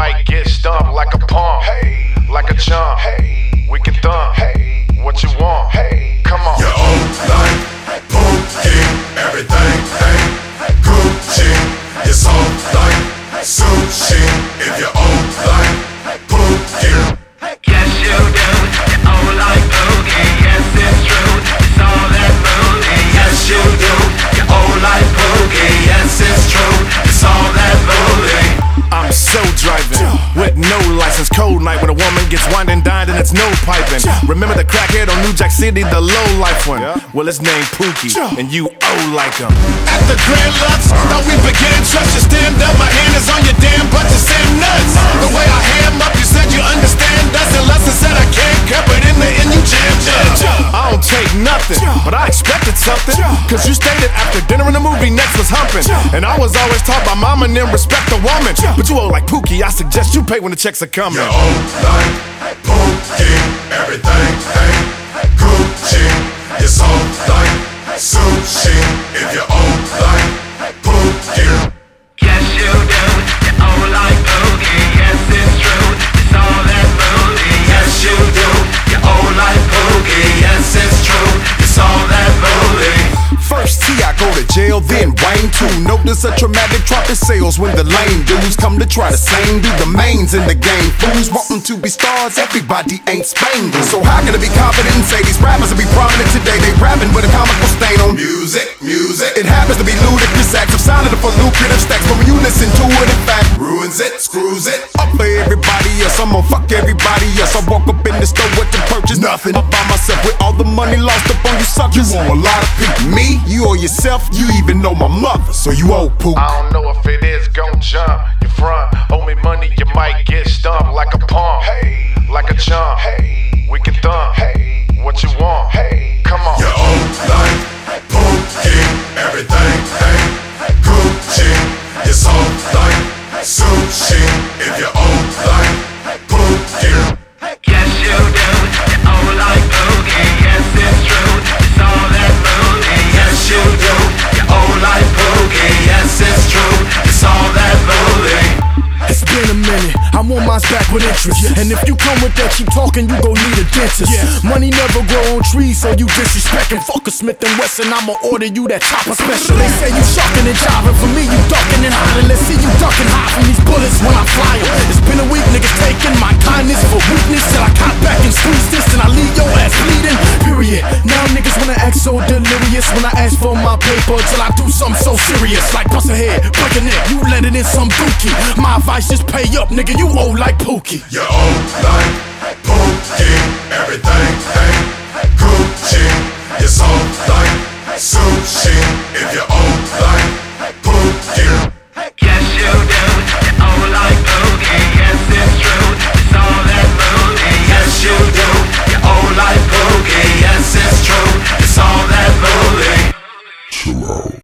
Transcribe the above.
might get stumped like a pump, like a chump. We can thump. What you want? Come on. Your own like Pookie, everything ain't Gucci. You're so like sushi if you own like Pookie. Yes you do, you own like Pookie. Yes it's true, it's all that booty. Yes you do, you own like Pookie. Yes it's true, it's all that booty. I'm so driving with no license. Cold night when a woman gets wined and dined and it's no piping. Remember the crackhead on New Jack City, the low life one? Well, it's named Pookie, and you owe like him. At the Grand Lux, thought we began trust. You stand up, my hand is on your damn butt, you say nuts. The way I ham up, you said you understand us. Unless I said I can't, kept it in the end, you jammed up. I don't take nothing, but I expected something. Cause you stated after dinner in the movie next was humping. And I was always taught by mama and them respect a woman. But you owe like Pookie, I suggest you pay when the checks are coming. You own like Pookie, everything ain't Gucci. You're so like sushi if you own like Pookie. Yes you do, you own like Pookie. Yes it's true, it's all that booty. Yes you do, you own like Pookie. Yes it's true, it's all that booty. First T, I go to jail, then Wayne too. Notice a traumatic drop in sales when the lame dudes come to try the same. Be the mains in the game. Fools wanting to be stars, everybody ain't Spangled. So how can I be confident and say these rappers will be prominent today? They rapping with a comical stain on Music. It happens to be ludicrous acts of signing up for lucrative stacks. But when you listen to it, in fact, Ruins it, screws it. up for everybody else, I'm gon' fuck everybody else. I walk up in the store with the purchase Nothing. Up by myself with all the money lost up on you suckers. You owe a lot of people. Me, you owe yourself, you even know my mother. So you owe Pook. I don't know if it is gon' jump. You front, owe me money, you might get stumped like a pump, like a chump. We can thump. What you want? Come on. You own like Pookie, everything ain't Gucci. You're so like sushi if you own like Pookie. Yes you do, you own like Pookie. Yes it's true, it's all that booty. Yes you do, you own like Pookie. Yes it's true, it's all that booty. It's been a minute, I want mine back with interest. And if you come with that cheap talking, you gon' need a dentist. Money never grow on trees, so you disrespectin'. Fuck a Smith & Wesson, I'ma order you that chopper special. They say you shuckin' and jiving, for me you duckin' and hiding. Let's see you duckin' high from these bullets when I fly 'em. It's been a week, niggas taking my kindness for weakness. Till I caught back and squeeze this, and I leave your ass bleeding. Period. Now niggas wanna act so delirious when I ask for my paper. Till I do something so serious, like bust a head, break a neck, you let it in some dookie. My advice, just pay up, nigga, you owe like Pookie. You own like